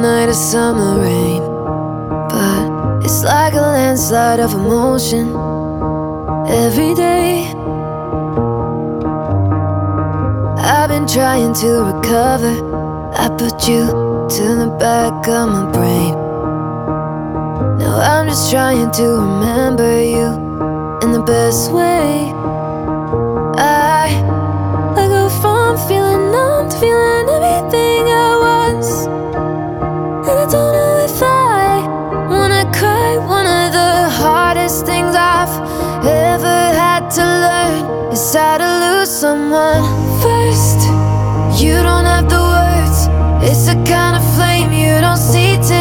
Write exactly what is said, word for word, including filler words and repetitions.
night of summer rain, but it's like a landslide of emotion every day. I've been trying to recover. I put you to the back of my brain. Now I'm just trying to remember you in the best way. I, I go from feeling numb to feeling everything I was, and I don't know if I wanna cry. One of the hardest things I've ever had to learn is how to lose someone first. You don't have the words, it's the kind of flame you don't see till